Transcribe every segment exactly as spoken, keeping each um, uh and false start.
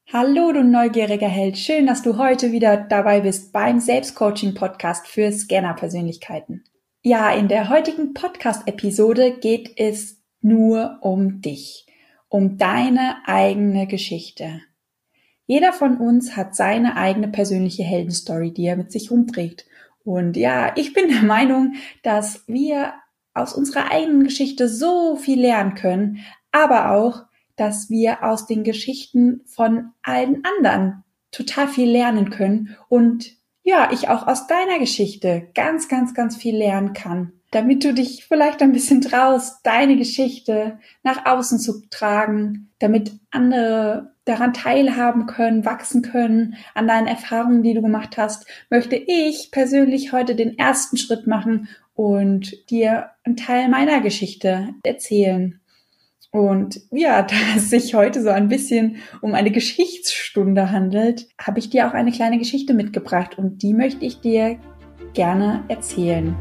Hallo, du neugieriger Held. Schön, dass du heute wieder dabei bist beim Selbstcoaching-Podcast für Scanner-Persönlichkeiten. Ja, in der heutigen Podcast-Episode geht es nur um dich, um deine eigene Geschichte. Jeder von uns hat seine eigene persönliche Heldenstory, die er mit sich rumträgt. Und ja, ich bin der Meinung, dass wir aus unserer eigenen Geschichte so viel lernen können, aber auch, dass wir aus den Geschichten von allen anderen total viel lernen können und ja, ich auch aus deiner Geschichte ganz, ganz, ganz viel lernen kann, damit du dich vielleicht ein bisschen traust, deine Geschichte nach außen zu tragen, damit andere daran teilhaben können, wachsen können, an deinen Erfahrungen, die du gemacht hast, möchte ich persönlich heute den ersten Schritt machen und dir einen Teil meiner Geschichte erzählen. Und ja, da es sich heute so ein bisschen um eine Geschichtsstunde handelt, habe ich dir auch eine kleine Geschichte mitgebracht und die möchte ich dir gerne erzählen.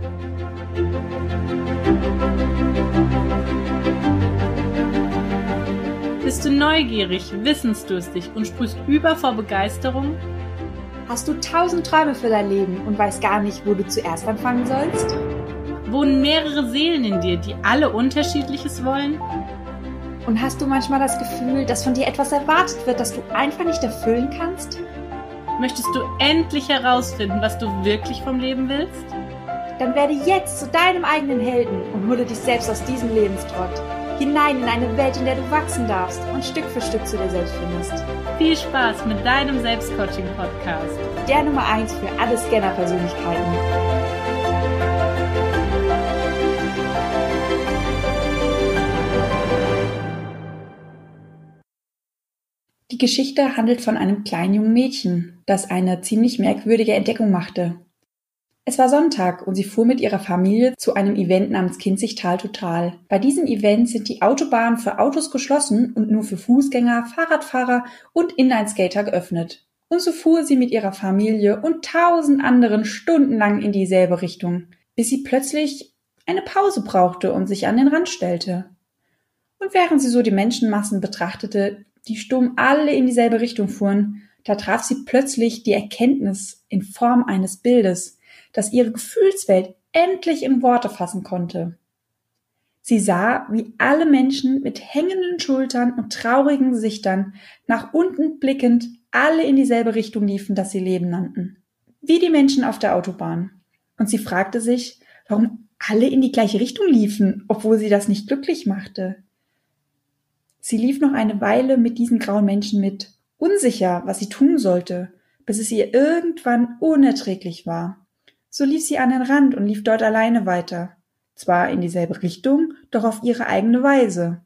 Bist du neugierig, wissensdurstig und sprühst über vor Begeisterung? Hast du tausend Träume für dein Leben und weißt gar nicht, wo du zuerst anfangen sollst? Wohnen mehrere Seelen in dir, die alle Unterschiedliches wollen? Und hast du manchmal das Gefühl, dass von dir etwas erwartet wird, das du einfach nicht erfüllen kannst? Möchtest du endlich herausfinden, was du wirklich vom Leben willst? Dann werde jetzt zu deinem eigenen Helden und hole dich selbst aus diesem Lebenstrott hinein in eine Welt, in der du wachsen darfst und Stück für Stück zu dir selbst findest. Viel Spaß mit deinem Selbstcoaching-Podcast. Der Nummer eins für alle Scanner-Persönlichkeiten. Die Geschichte handelt von einem kleinen jungen Mädchen, das eine ziemlich merkwürdige Entdeckung machte. Es war Sonntag und sie fuhr mit ihrer Familie zu einem Event namens Kinzigtal Total. Bei diesem Event sind die Autobahnen für Autos geschlossen und nur für Fußgänger, Fahrradfahrer und Inlineskater geöffnet. Und so fuhr sie mit ihrer Familie und tausend anderen stundenlang in dieselbe Richtung, bis sie plötzlich eine Pause brauchte und sich an den Rand stellte. Und während sie so die Menschenmassen betrachtete, die stumm alle in dieselbe Richtung fuhren, da traf sie plötzlich die Erkenntnis in Form eines Bildes, das ihre Gefühlswelt endlich in Worte fassen konnte. Sie sah, wie alle Menschen mit hängenden Schultern und traurigen Gesichtern, nach unten blickend, alle in dieselbe Richtung liefen, das sie Leben nannten. Wie die Menschen auf der Autobahn. Und sie fragte sich, warum alle in die gleiche Richtung liefen, obwohl sie das nicht glücklich machte. Sie lief noch eine Weile mit diesen grauen Menschen mit, unsicher, was sie tun sollte, bis es ihr irgendwann unerträglich war. So lief sie an den Rand und lief dort alleine weiter. Zwar in dieselbe Richtung, doch auf ihre eigene Weise.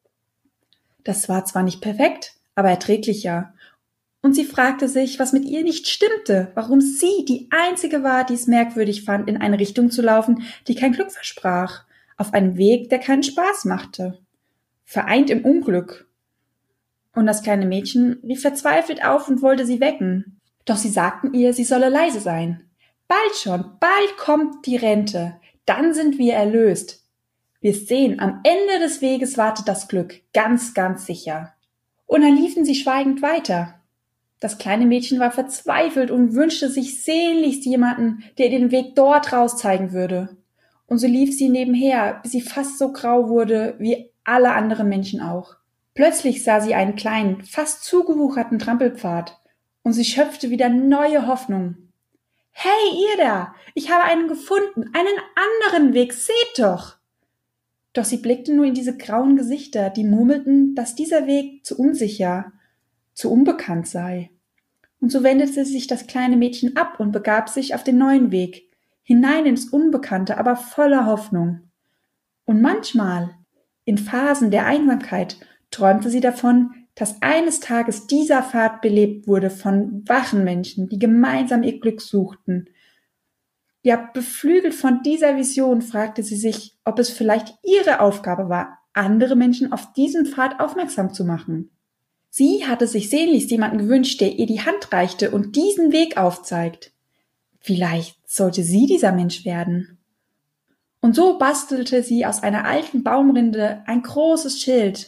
Das war zwar nicht perfekt, aber erträglicher. Und sie fragte sich, was mit ihr nicht stimmte, warum sie die Einzige war, die es merkwürdig fand, in eine Richtung zu laufen, die kein Glück versprach, auf einem Weg, der keinen Spaß machte. Vereint im Unglück. Und das kleine Mädchen rief verzweifelt auf und wollte sie wecken. Doch sie sagten ihr, sie solle leise sein. Bald schon, bald kommt die Rente. Dann sind wir erlöst. Wir sehen, am Ende des Weges wartet das Glück, ganz, ganz sicher. Und dann liefen sie schweigend weiter. Das kleine Mädchen war verzweifelt und wünschte sich sehnlichst jemanden, der ihr den Weg dort raus zeigen würde. Und so lief sie nebenher, bis sie fast so grau wurde wie alle anderen Menschen auch. Plötzlich sah sie einen kleinen, fast zugewucherten Trampelpfad und sie schöpfte wieder neue Hoffnung. »Hey, ihr da! Ich habe einen gefunden, einen anderen Weg, seht doch!« Doch sie blickte nur in diese grauen Gesichter, die murmelten, dass dieser Weg zu unsicher, zu unbekannt sei. Und so wendete sich das kleine Mädchen ab und begab sich auf den neuen Weg, hinein ins Unbekannte, aber voller Hoffnung. Und manchmal, in Phasen der Einsamkeit, träumte sie davon, dass eines Tages dieser Pfad belebt wurde von wachen Menschen, die gemeinsam ihr Glück suchten. Ja, beflügelt von dieser Vision fragte sie sich, ob es vielleicht ihre Aufgabe war, andere Menschen auf diesen Pfad aufmerksam zu machen. Sie hatte sich sehnlichst jemanden gewünscht, der ihr die Hand reichte und diesen Weg aufzeigt. Vielleicht sollte sie dieser Mensch werden. Und so bastelte sie aus einer alten Baumrinde ein großes Schild,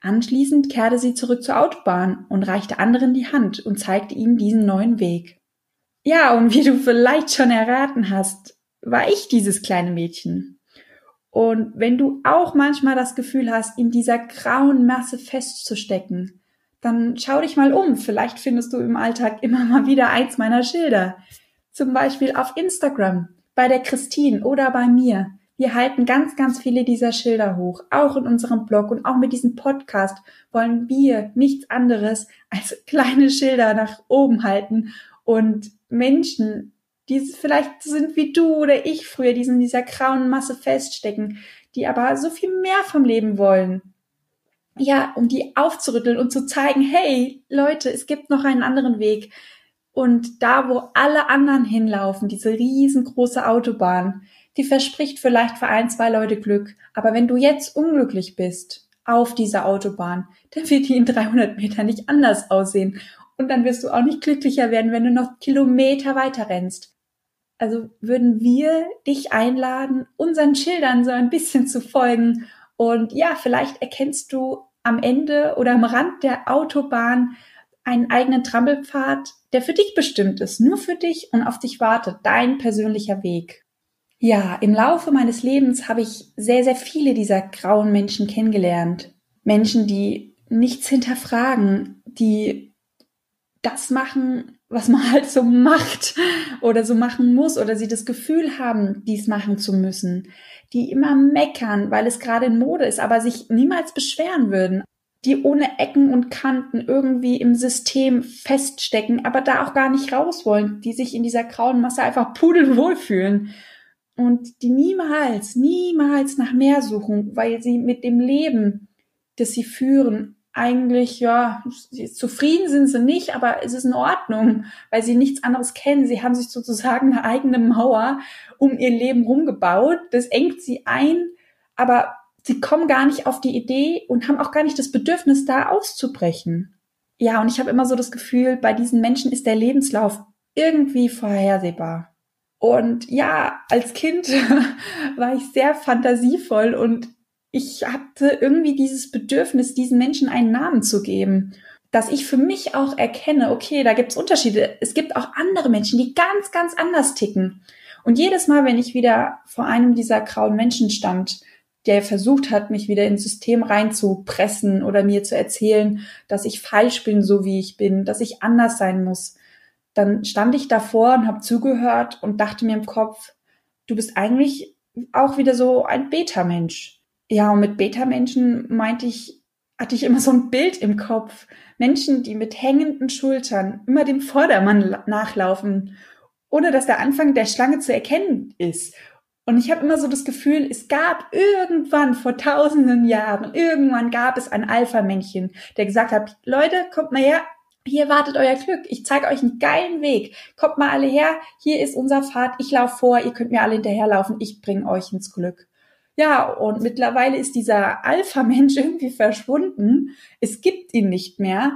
Anschließend kehrte sie zurück zur Autobahn und reichte anderen die Hand und zeigte ihnen diesen neuen Weg. Ja, und wie du vielleicht schon erraten hast, war ich dieses kleine Mädchen. Und wenn du auch manchmal das Gefühl hast, in dieser grauen Masse festzustecken, dann schau dich mal um. Vielleicht findest du im Alltag immer mal wieder eins meiner Schilder. Zum Beispiel auf Instagram, bei der Christine oder bei mir. Wir halten ganz, ganz viele dieser Schilder hoch. Auch in unserem Blog und auch mit diesem Podcast wollen wir nichts anderes als kleine Schilder nach oben halten und Menschen, die vielleicht sind wie du oder ich früher, die in dieser grauen Masse feststecken, die aber so viel mehr vom Leben wollen. Ja, um die aufzurütteln und zu zeigen, hey, Leute, es gibt noch einen anderen Weg. Und da, wo alle anderen hinlaufen, diese riesengroße Autobahn, die verspricht vielleicht für ein, zwei Leute Glück. Aber wenn du jetzt unglücklich bist auf dieser Autobahn, dann wird die in dreihundert Metern nicht anders aussehen. Und dann wirst du auch nicht glücklicher werden, wenn du noch Kilometer weiter rennst. Also würden wir dich einladen, unseren Schildern so ein bisschen zu folgen. Und ja, vielleicht erkennst du am Ende oder am Rand der Autobahn einen eigenen Trampelpfad, der für dich bestimmt ist, nur für dich und auf dich wartet, dein persönlicher Weg. Ja, im Laufe meines Lebens habe ich sehr, sehr viele dieser grauen Menschen kennengelernt. Menschen, die nichts hinterfragen, die das machen, was man halt so macht oder so machen muss oder sie das Gefühl haben, dies machen zu müssen, die immer meckern, weil es gerade in Mode ist, aber sich niemals beschweren würden, die ohne Ecken und Kanten irgendwie im System feststecken, aber da auch gar nicht raus wollen, die sich in dieser grauen Masse einfach pudelwohl fühlen und die niemals, niemals nach mehr suchen, weil sie mit dem Leben, das sie führen, eigentlich, ja, zufrieden sind sie nicht, aber es ist in Ordnung, weil sie nichts anderes kennen. Sie haben sich sozusagen eine eigene Mauer um ihr Leben rumgebaut. Das engt sie ein, aber sie kommen gar nicht auf die Idee und haben auch gar nicht das Bedürfnis, da auszubrechen. Ja, und ich habe immer so das Gefühl, bei diesen Menschen ist der Lebenslauf irgendwie vorhersehbar. Und ja, als Kind war ich sehr fantasievoll und ich hatte irgendwie dieses Bedürfnis, diesen Menschen einen Namen zu geben, dass ich für mich auch erkenne, okay, da gibt's Unterschiede. Es gibt auch andere Menschen, die ganz, ganz anders ticken. Und jedes Mal, wenn ich wieder vor einem dieser grauen Menschen stand, der versucht hat, mich wieder ins System reinzupressen oder mir zu erzählen, dass ich falsch bin, so wie ich bin, dass ich anders sein muss, dann stand ich davor und habe zugehört und dachte mir im Kopf, du bist eigentlich auch wieder so ein Beta-Mensch. Ja, und mit Beta-Menschen meinte ich, hatte ich immer so ein Bild im Kopf. Menschen, die mit hängenden Schultern immer dem Vordermann nachlaufen, ohne dass der Anfang der Schlange zu erkennen ist. Und ich habe immer so das Gefühl, es gab irgendwann vor tausenden Jahren, irgendwann gab es ein Alpha-Männchen, der gesagt hat, Leute, kommt mal her, hier wartet euer Glück, ich zeige euch einen geilen Weg, kommt mal alle her, hier ist unser Pfad, ich laufe vor, ihr könnt mir alle hinterherlaufen, ich bringe euch ins Glück. Ja, und mittlerweile ist dieser Alpha-Mensch irgendwie verschwunden. Es gibt ihn nicht mehr.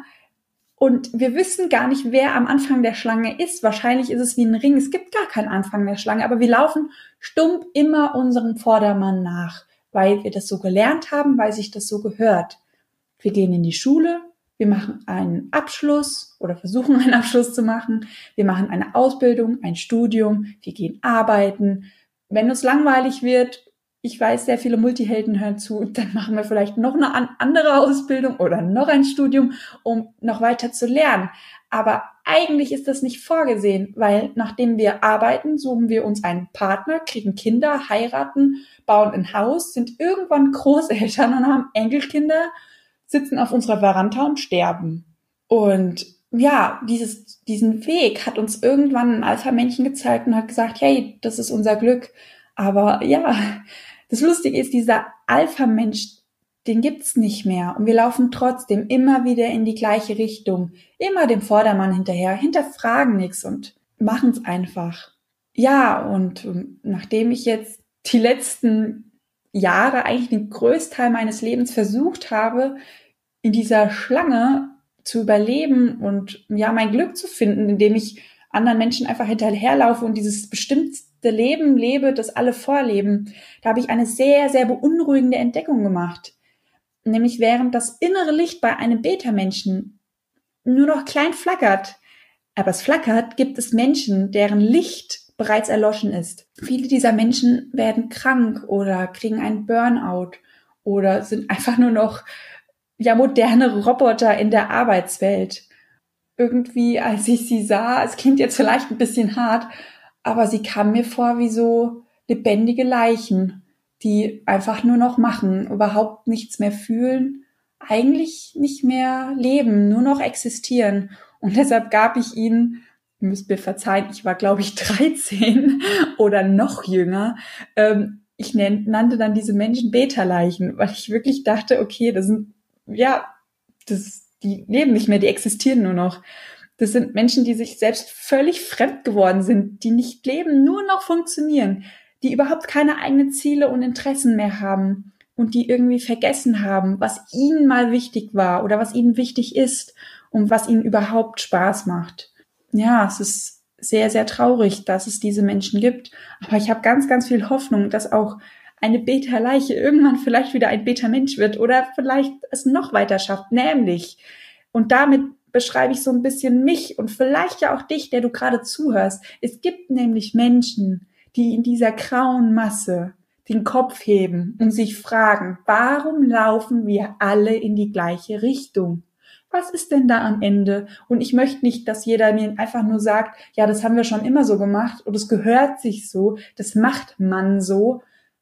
Und wir wissen gar nicht, wer am Anfang der Schlange ist. Wahrscheinlich ist es wie ein Ring. Es gibt gar keinen Anfang der Schlange. Aber wir laufen stumpf immer unserem Vordermann nach, weil wir das so gelernt haben, weil sich das so gehört. Wir gehen in die Schule, wir machen einen Abschluss oder versuchen einen Abschluss zu machen. Wir machen eine Ausbildung, ein Studium, wir gehen arbeiten. Wenn uns langweilig wird, ich weiß, sehr viele Multihelden hören zu, dann machen wir vielleicht noch eine andere Ausbildung oder noch ein Studium, um noch weiter zu lernen. Aber eigentlich ist das nicht vorgesehen, weil nachdem wir arbeiten, suchen wir uns einen Partner, kriegen Kinder, heiraten, bauen ein Haus, sind irgendwann Großeltern und haben Enkelkinder, sitzen auf unserer Veranda und sterben. Und ja, dieses, diesen Weg hat uns irgendwann ein Alpha-Männchen gezeigt und hat gesagt, hey, das ist unser Glück. Aber ja, das Lustige ist, dieser Alpha-Mensch, den gibt's nicht mehr. Und wir laufen trotzdem immer wieder in die gleiche Richtung. Immer dem Vordermann hinterher, hinterfragen nichts und machen's einfach. Ja, und nachdem ich jetzt die letzten Jahre eigentlich den Größteil meines Lebens versucht habe, in dieser Schlange zu überleben und ja, mein Glück zu finden, indem ich anderen Menschen einfach hinterherlaufe und dieses bestimmte Leben lebe, das alle vorleben, da habe ich eine sehr, sehr beunruhigende Entdeckung gemacht. nämlich während das innere Licht bei einem Beta-Menschen nur noch klein flackert. Aber es flackert, gibt es Menschen, deren Licht bereits erloschen ist. Viele dieser Menschen werden krank oder kriegen einen Burnout oder sind einfach nur noch ja moderne Roboter in der Arbeitswelt. Irgendwie, als ich sie sah, es klingt jetzt vielleicht ein bisschen hart, aber sie kam mir vor wie so lebendige Leichen, die einfach nur noch machen, überhaupt nichts mehr fühlen, eigentlich nicht mehr leben, nur noch existieren. Und deshalb gab ich ihnen, ihr müsst mir verzeihen, ich war glaube ich dreizehn oder noch jünger, ähm, ich nannte dann diese Menschen Beta-Leichen, weil ich wirklich dachte, okay, das sind, ja, das, die leben nicht mehr, die existieren nur noch. Das sind Menschen, die sich selbst völlig fremd geworden sind, die nicht leben, nur noch funktionieren, die überhaupt keine eigenen Ziele und Interessen mehr haben und die irgendwie vergessen haben, was ihnen mal wichtig war oder was ihnen wichtig ist und was ihnen überhaupt Spaß macht. Ja, es ist sehr, sehr traurig, dass es diese Menschen gibt, aber ich habe ganz, ganz viel Hoffnung, dass auch eine Beta-Leiche irgendwann vielleicht wieder ein Beta-Mensch wird oder vielleicht es noch weiter schafft, nämlich, und damit beschreibe ich so ein bisschen mich und vielleicht ja auch dich, der du gerade zuhörst. Es gibt nämlich Menschen, die in dieser grauen Masse den Kopf heben und sich fragen, warum laufen wir alle in die gleiche Richtung? Was ist denn da am Ende? Und ich möchte nicht, dass jeder mir einfach nur sagt, ja, das haben wir schon immer so gemacht und es gehört sich so, das macht man so.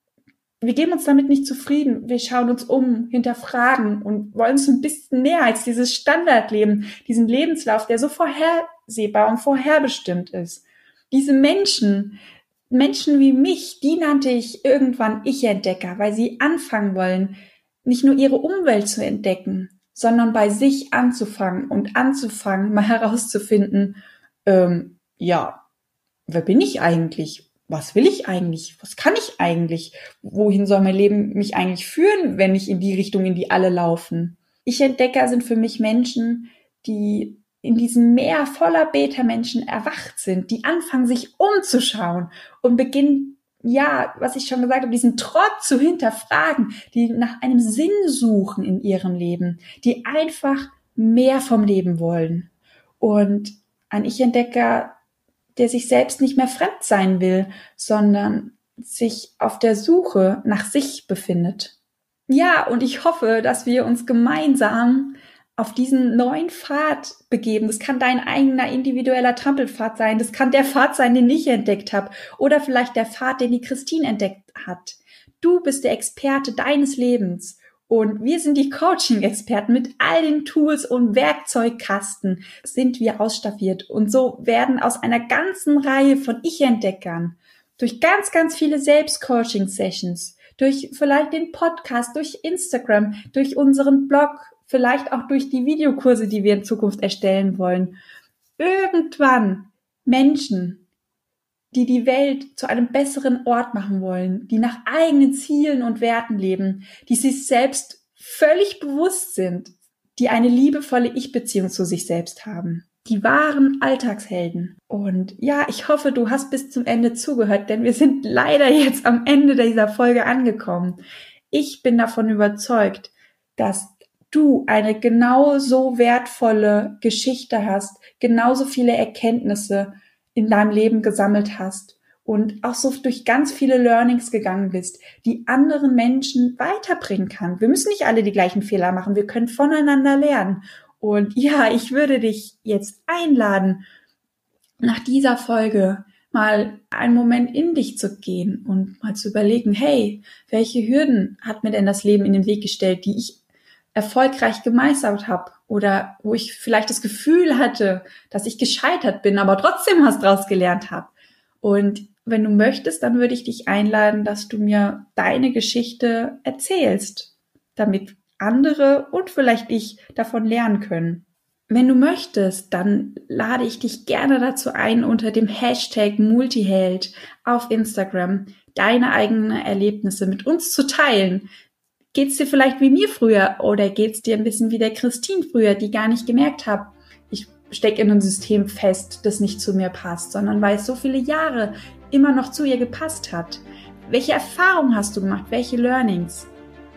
Wir geben uns damit nicht zufrieden. Wir schauen uns um, hinterfragen und wollen so ein bisschen mehr als dieses Standardleben, diesen Lebenslauf, der so vorhersehbar und vorherbestimmt ist. Diese Menschen, Menschen wie mich, die nannte ich irgendwann Ich-Entdecker, weil sie anfangen wollen, nicht nur ihre Umwelt zu entdecken, sondern bei sich anzufangen und anzufangen, mal herauszufinden, ähm, ja, wer bin ich eigentlich? Was will ich eigentlich? Was kann ich eigentlich? Wohin soll mein Leben mich eigentlich führen, wenn ich in die Richtung, in die alle laufen? Ich-Entdecker sind für mich Menschen, die in diesem Meer voller Beta-Menschen erwacht sind, die anfangen, sich umzuschauen und beginnen, ja, was ich schon gesagt habe, diesen Trott zu hinterfragen, die nach einem Sinn suchen in ihrem Leben, die einfach mehr vom Leben wollen. Und ein Ich-Entdecker, der sich selbst nicht mehr fremd sein will, sondern sich auf der Suche nach sich befindet. Ja, und ich hoffe, dass wir uns gemeinsam auf diesen neuen Pfad begeben. Das kann dein eigener individueller Trampelpfad sein, das kann der Pfad sein, den ich entdeckt habe, oder vielleicht der Pfad, den die Christine entdeckt hat. Du bist der Experte deines Lebens. Und wir sind die Coaching-Experten. Mit all den Tools und Werkzeugkasten sind wir ausstaffiert. Und so werden aus einer ganzen Reihe von Ich-Entdeckern durch ganz, ganz viele Selbst-Coaching-Sessions, durch vielleicht den Podcast, durch Instagram, durch unseren Blog, vielleicht auch durch die Videokurse, die wir in Zukunft erstellen wollen, irgendwann Menschen, die die Welt zu einem besseren Ort machen wollen, die nach eigenen Zielen und Werten leben, die sich selbst völlig bewusst sind, die eine liebevolle Ich-Beziehung zu sich selbst haben. Die wahren Alltagshelden. Und ja, ich hoffe, du hast bis zum Ende zugehört, denn wir sind leider jetzt am Ende dieser Folge angekommen. Ich bin davon überzeugt, dass du eine genauso wertvolle Geschichte hast, genauso viele Erkenntnisse in deinem Leben gesammelt hast und auch so durch ganz viele Learnings gegangen bist, die anderen Menschen weiterbringen kann. Wir müssen nicht alle die gleichen Fehler machen, wir können voneinander lernen. Und ja, ich würde dich jetzt einladen, nach dieser Folge mal einen Moment in dich zu gehen und mal zu überlegen, hey, welche Hürden hat mir denn das Leben in den Weg gestellt, die ich erfolgreich gemeistert habe oder wo ich vielleicht das Gefühl hatte, dass ich gescheitert bin, aber trotzdem was draus gelernt habe. Und wenn du möchtest, dann würde ich dich einladen, dass du mir deine Geschichte erzählst, damit andere und vielleicht ich davon lernen können. Wenn du möchtest, dann lade ich dich gerne dazu ein, unter dem Hashtag Multiheld auf Instagram deine eigenen Erlebnisse mit uns zu teilen. Geht's dir vielleicht wie mir früher oder geht's dir ein bisschen wie der Christine früher, die gar nicht gemerkt hat, ich stecke in einem System fest, das nicht zu mir passt, sondern weil es so viele Jahre immer noch zu ihr gepasst hat. Welche Erfahrungen hast du gemacht? Welche Learnings?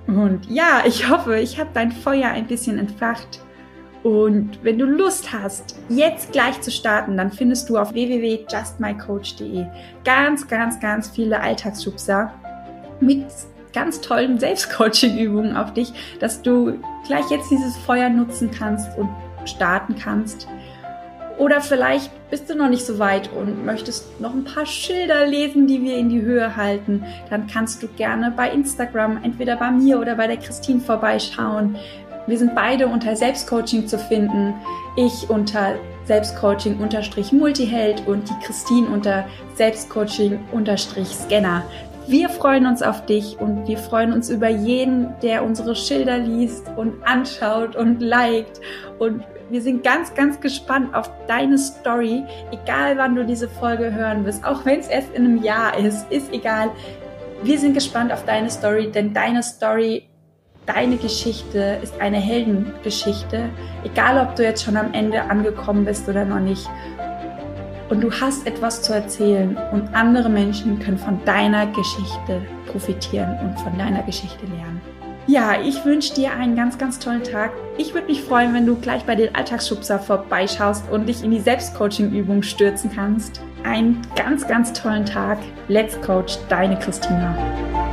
Und ja, ich hoffe, ich habe dein Feuer ein bisschen entfacht. Und wenn du Lust hast, jetzt gleich zu starten, dann findest du auf w w w punkt just my coach punkt d e ganz, ganz, ganz viele Alltagsschubser mit ganz tollen Selbstcoaching-Übungen auf dich, dass du gleich jetzt dieses Feuer nutzen kannst und starten kannst. Oder vielleicht bist du noch nicht so weit und möchtest noch ein paar Schilder lesen, die wir in die Höhe halten. Dann kannst du gerne bei Instagram, entweder bei mir oder bei der Christine vorbeischauen. Wir sind beide unter Selbstcoaching zu finden. Ich unter Selbstcoaching-Multiheld und die Christine unter Selbstcoaching-Scanner. Wir freuen uns auf dich und wir freuen uns über jeden, der unsere Schilder liest und anschaut und liked. Und wir sind ganz, ganz gespannt auf deine Story, egal wann du diese Folge hören wirst, auch wenn es erst in einem Jahr ist, ist egal. Wir sind gespannt auf deine Story, denn deine Story, deine Geschichte ist eine Heldengeschichte, egal ob du jetzt schon am Ende angekommen bist oder noch nicht. Und du hast etwas zu erzählen und andere Menschen können von deiner Geschichte profitieren und von deiner Geschichte lernen. Ja, ich wünsche dir einen ganz, ganz tollen Tag. Ich würde mich freuen, wenn du gleich bei den Alltagsschubser vorbeischaust und dich in die Selbstcoaching-Übung stürzen kannst. Einen ganz, ganz tollen Tag. Let's Coach, deine Christina.